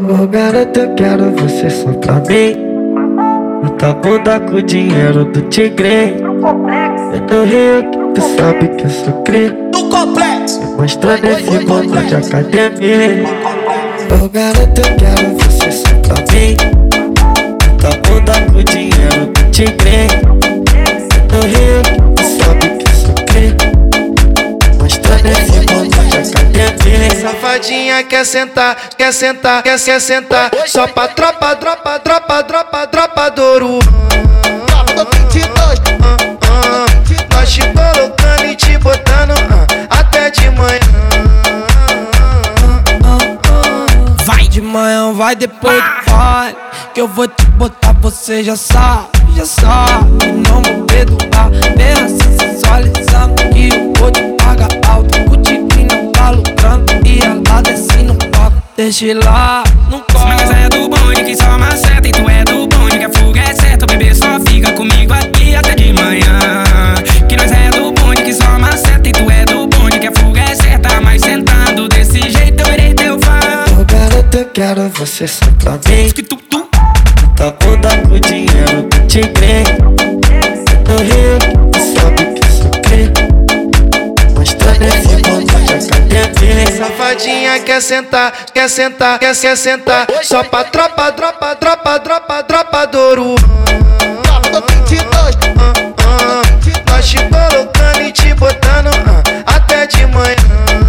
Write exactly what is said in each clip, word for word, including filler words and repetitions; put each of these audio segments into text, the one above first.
Ô garota, eu quero você só pra mim. Bota a bunda com o dinheiro do tigre. Eu tô Rio que tu sabe que eu sou cri. No complexo, Mostra nesse mundo de academia. Ô garota, eu quero você só pra mim. Bota a bunda com o dinheiro do tigre. Eu tô Rio que tu sabe que eu sou cri. Mostra nesse mundo de academia. safadinha quer sentar, quer sentar, quer, quer sentar. Só pra tropa, dropa, dropa, dropa, dropa do ouro. Nós te colocando e te botando até de manhã. Vai de manhã, vai depois do pai, que eu vou te botar, você já sabe, já sabe. Não vou perdoar, bem assim sensualizando, que eu vou te pagar alto. O tigre não tá lucrando e ela desce no palco. Deixa lá, não corre. Mas é do bonde que só maceta, e tu é do bonde que a fuga é certa. O bebê só fica comigo aqui até de manhã. Que nós é do bonde que só maceta, e tu é do bonde que a fuga é certa. Mas sentando desse jeito eu irei teu fã. Ô garota, eu quero você só pra mim. Que tu, tu. Bota a bunda com o dinheiro do tigre. No Rio, tu sabe que eu sou cri. Mostra nesse mundo de academia. Safadinha quer sentar, quer sentar, quer, quer sentar. Só pra tropa, dropa, dropa, dropa, dropa do ouro. Nós te colocando e te botando até de manhã.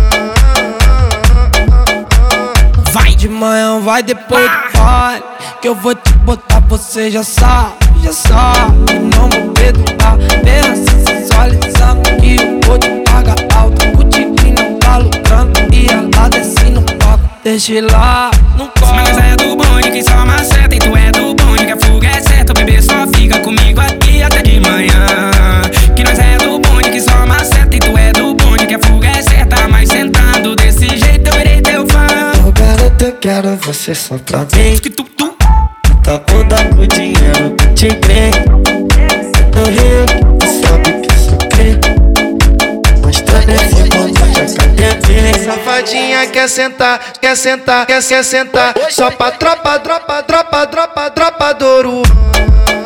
Vai de manhã, vai depois do pai, que eu vou te botar, você já sabe, já sabe. Não vou perdoar, bem assim sensualizando, que eu vou te pagar alto. O tigre não tá lucrando e ela desce no palco. Deixa lá, não Mas corre. é do bonde que só maceta, e tu é do bonde que a fuga é certa. O bebê só fica comigo aqui até de manhã. Que nós é do bonde que só maceta, e tu é do bonde que a fuga é certa. Mas sentando desse jeito eu irei teu fã. Ô garota, eu quero você só pra mim. Que tu, tu. Bota a bunda com o dinheiro do tigre. No Rio, tu sabe que eu sou cri. Mostra nesse mundo de academia. Safadinha quer sentar, quer sentar, quer, quer sentar. Só pra tropa, dropa, dropa, dropa, dropa do ouro.